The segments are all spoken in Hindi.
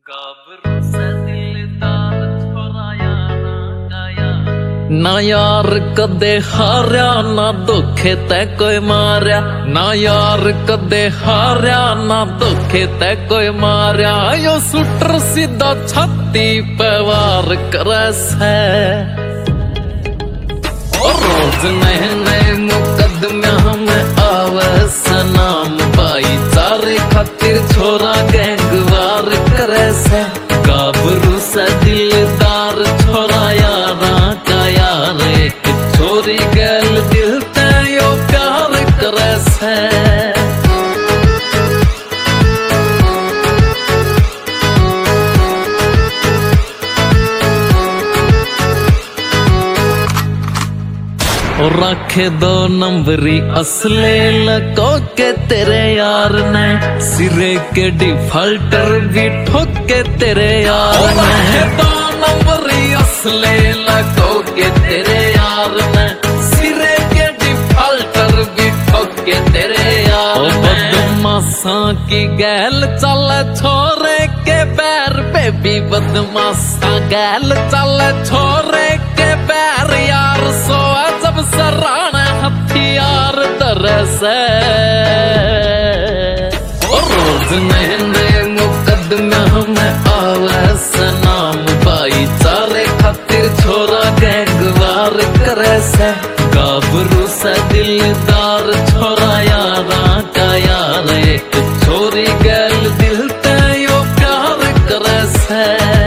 गाबरू से दिलदार छोरा यारा गाया ना यार कदे हार्या ना दुखे तै कोई मार्या ना यार कदे हार्या ना दुखे तै कोई मार्या यो सुटर सीधा छाती पे वार करे से और रोज नए नए मुकदमे हमें आवे सनाम भाईचारे खातिर छोरा गैंगवार करे से गाबरू से दिलदार छोरा यारा का यार एक छोरी गैल दिल ते यो प्यार करे से और रखे दो नंबरी असले लको के तेरे यार ने सिरे के डिफॉल्टर भी ठोके तेरे यार ने। रखे दो नंबरी असले लको के तेरे यार ने सिरे के डिफॉल्टर भी ठोके तेरे यार ने। बदमाशा की गैल चल छोरे के पैर पे भी बदमाशा गैल चल छोरे के पैर यार सो जब सराना हथियार तरसे और रोज नए नए मुकदमे हमें आवे सनाम भाईचारे खातिर छोरा गैंगवार करे से गाबरू से दिलदार छोरा यारा का यार एक छोरी गैल दिल ते यो प्यार करे से।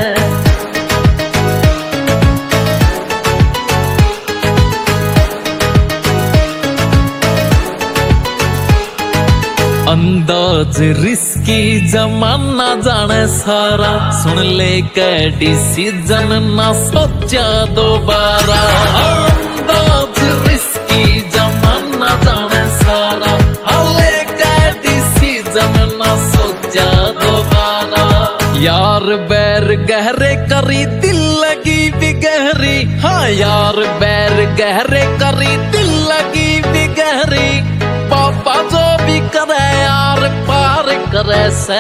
अंदाज रिस्की जमाना जाने सारा सुन ले कैडी सीजन ना सोचा दोबारा। अंदाज रिस्की जमाना जाने सारा हले कैडी सीजन ना सोचा दोबारा। यार बैर गहरे करी दिल लगी भी गहरी हाँ यार बैर गहरे करी दिल लगी भी गहरी पापा जो भी करे यार पार करे से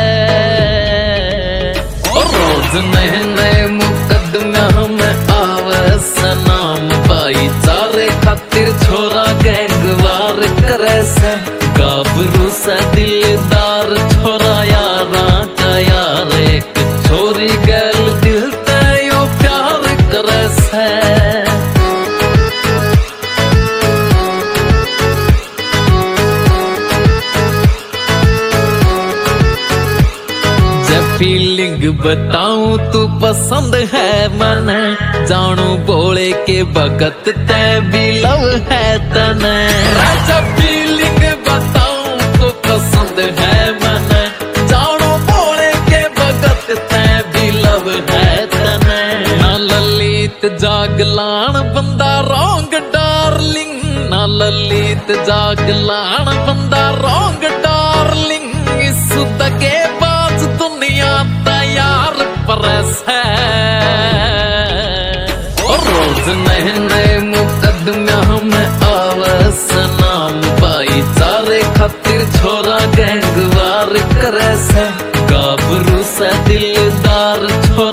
और रोज नए नए मुकदमे हमें आवे सनाम भाईचारे खातिर छोरा गैंगवार करे से गाबरू से दिलदार छोरा यारा का यार एक छोरी गैल दिल ते यो प्यार करे से। फीलिंग बताऊं तू पसंद है मने जानू बोले के बगत ते भी लव है तने। जब फीलिंग बताऊं तू पसंद है मने जानू बोले के बगत ते भी लव है तने। ना ललित जागलान बंदा रोंग डार्लिंग ना ललित जागलान बंदा रोंग डार्लिंग इस दगे दुनिया तैयार परस है और रोज नए नए मुकदमे हमें आवे सनाम भाईचारे खातिर छोरा गैंगवार करे से गाबरू से दिलदार छोरा